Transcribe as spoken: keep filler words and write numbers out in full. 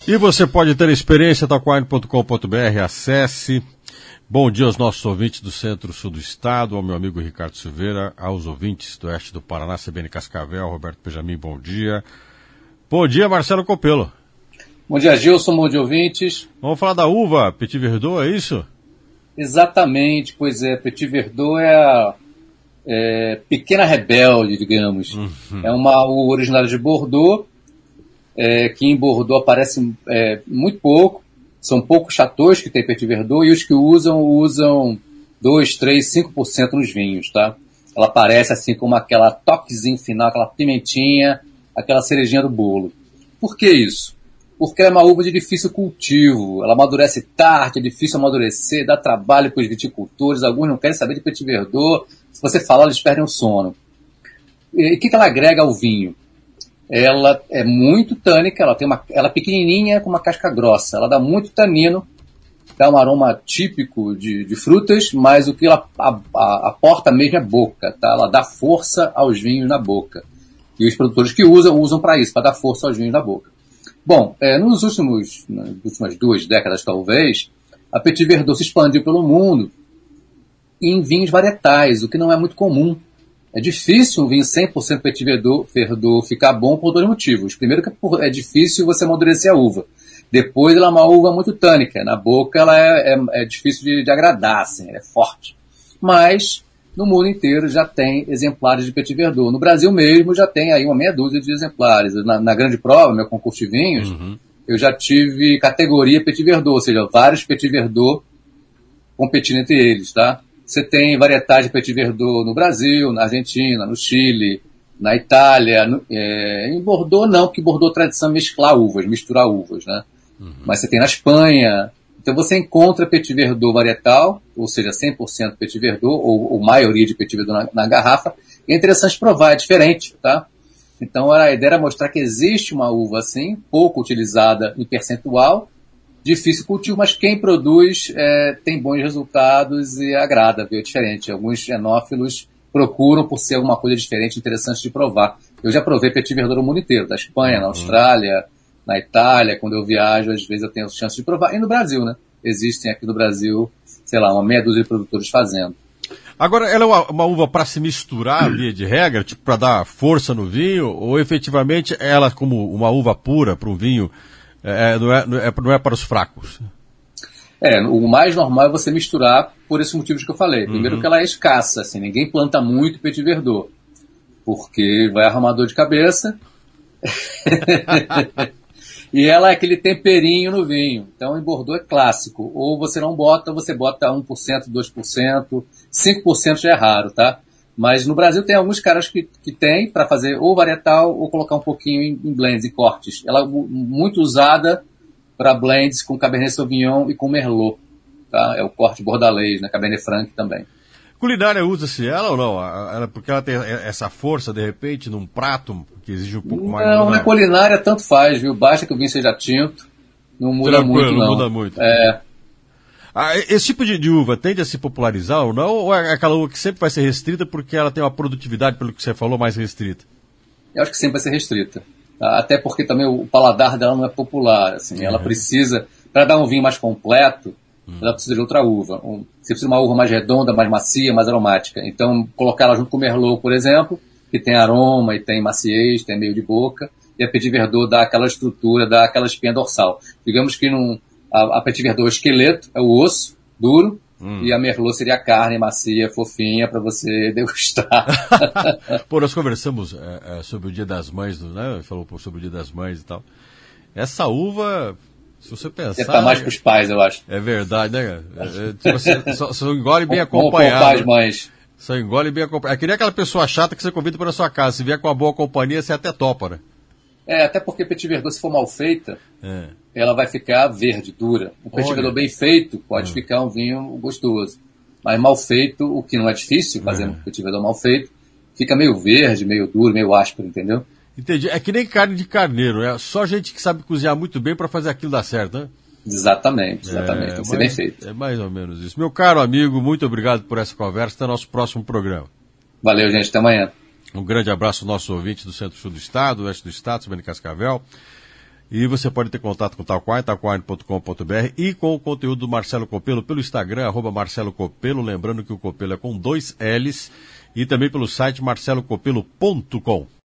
E você pode ter experiência taquine ponto com ponto br, acesse. Bom dia aos nossos ouvintes do centro-sul do estado, ao meu amigo Ricardo Silveira, aos ouvintes do oeste do Paraná, C B N Cascavel, Roberto Benjamin, bom dia. Bom dia, Marcelo Copelo. Bom dia, Gilson, bom dia, ouvintes. Vamos falar da uva Petit Verdot, é isso? Exatamente, pois é, Petit Verdot é a é, pequena rebelde, digamos. Uhum. É uma uva originária de Bordeaux, é, que em Bordeaux aparece é, muito pouco. São poucos chateaus que tem Petit Verdot, e os que usam, usam dois, três, cinco por cento nos vinhos, tá? Ela aparece assim como aquela toquezinho final, aquela pimentinha, aquela cerejinha do bolo. Por que isso? Porque ela é uma uva de difícil cultivo, ela amadurece tarde, é difícil amadurecer, dá trabalho para os viticultores, alguns não querem saber de Petit Verdot, se você falar eles perdem o sono. E o que, que ela agrega ao vinho? Ela é muito tânica, ela, tem uma, ela é pequenininha com uma casca grossa, ela dá muito tanino, dá um aroma típico de, de frutas, mas o que ela a, a, aporta mesmo é boca, tá? Ela dá força aos vinhos na boca. E os produtores que usam, usam para isso, para dar força aos vinhos na boca. Bom, é, nos últimos, nas últimas duas décadas talvez, a Petit Verdot se expandiu pelo mundo em vinhos varietais, o que não é muito comum. É difícil um vinho cem por cento Petit Verdot, Verdot ficar bom por dois motivos. Primeiro que é difícil você amadurecer a uva. Depois ela é uma uva muito tânica. Na boca ela é, é, é difícil de, de agradar, assim, é forte. Mas no mundo inteiro já tem exemplares de Petit Verdot. No Brasil mesmo já tem aí uma meia dúzia de exemplares. Na, na grande prova, meu concurso de vinhos, uhum. eu já tive categoria Petit Verdot, ou seja, vários Petit Verdot competindo entre eles, tá? Você tem varietais de Petit Verdot no Brasil, na Argentina, no Chile, na Itália. No, é, em Bordeaux não, porque Bordeaux é tradição mesclar uvas, misturar uvas, né? Uhum. Mas você tem na Espanha. Então você encontra Petit Verdot varietal, ou seja, cem por cento Petit Verdot, ou, ou maioria de Petit Verdot na, na garrafa. E é interessante provar, é diferente, tá? Então a ideia era mostrar que existe uma uva assim, pouco utilizada em percentual, difícil cultivo, mas quem produz é, tem bons resultados e agrada, viu? É diferente. Alguns enófilos procuram por ser alguma coisa diferente, interessante de provar. Eu já provei Petit Verdot no mundo inteiro, da Espanha, na Austrália, na Itália, quando eu viajo, às vezes eu tenho chance de provar. E no Brasil, né? Existem aqui no Brasil, sei lá, uma meia dúzia de produtores fazendo. Agora, ela é uma, uma uva para se misturar, via de regra, tipo para dar força no vinho, ou efetivamente ela como uma uva pura para um vinho, É, não, é, não, é, não é para os fracos? É, o mais normal é você misturar por esses motivos que eu falei. Primeiro uhum. que ela é escassa, assim, ninguém planta muito Petit Verdot, porque vai arrumar dor de cabeça. E ela é aquele temperinho no vinho. Então, em Bordeaux é clássico. Ou você não bota, ou você bota um por cento, dois por cento, cinco por cento já é raro, tá? Mas no Brasil tem alguns caras que, que tem para fazer ou varietal ou colocar um pouquinho em, em blends, em cortes. Ela é muito usada para blends com Cabernet Sauvignon e com Merlot. Tá? É o corte bordalês, né? Cabernet Franc também. Culinária usa-se ela ou não? Ela, porque ela tem essa força, de repente, num prato que exige um pouco mais... Não, na culinária tanto faz, viu? Basta que o vinho seja tinto, não muda Tranquilo, muito, não. Não muda muito. É... Ah, esse tipo de, de uva tende a se popularizar ou não? Ou é aquela uva que sempre vai ser restrita porque ela tem uma produtividade, pelo que você falou, mais restrita? Eu acho que sempre vai ser restrita. Tá? Até porque também o paladar dela não é popular. Assim, uhum. Ela precisa, para dar um vinho mais completo, uhum. ela precisa de outra uva. Um, você precisa de uma uva mais redonda, mais macia, mais aromática. Então, colocar ela junto com o Merlot, por exemplo, que tem aroma e tem maciez, tem meio de boca, e a Petit Verdot dá aquela estrutura, dá aquela espinha dorsal. Digamos que num... A, a Petit Verdot é o esqueleto, é o osso duro, hum. e a Merlot seria a carne macia, fofinha, para você degustar. Pô, nós conversamos é, é, sobre o Dia das Mães, né? Falou sobre o Dia das Mães e tal. Essa uva, se você pensar... Deve estar mais para os pais, eu acho. É verdade, né? É, é, tipo, você, só, só engole bem acompanhado. Como as mães. Só engole bem acompanhado. É que nem aquela pessoa chata que você convida para a sua casa. Se vier com uma boa companhia, você até topa, né? É, até porque Petit Verdot, se for mal feita, é. ela vai ficar verde, dura. Um Petit Verdot bem feito pode hum. ficar um vinho gostoso. Mas mal feito, o que não é difícil, fazer um Petit Verdot mal feito, fica meio verde, meio duro, meio áspero, entendeu? Entendi. É que nem carne de carneiro, é só gente que sabe cozinhar muito bem para fazer aquilo dar certo, né? Exatamente, exatamente. É, tem que ser bem feito. É mais ou menos isso. Meu caro amigo, muito obrigado por essa conversa. Até o nosso próximo programa. Valeu, gente. Até amanhã. Um grande abraço aos nossos ouvintes do Centro-Sul do Estado, Oeste do Estado, C B N Cascavel. E você pode ter contato com o Talk Wine, talk wine ponto com ponto b r e com o conteúdo do Marcelo Copelo pelo Instagram, arroba Marcelo Copelo, lembrando que o Copelo é com dois L's, e também pelo site marcelo copelo ponto com.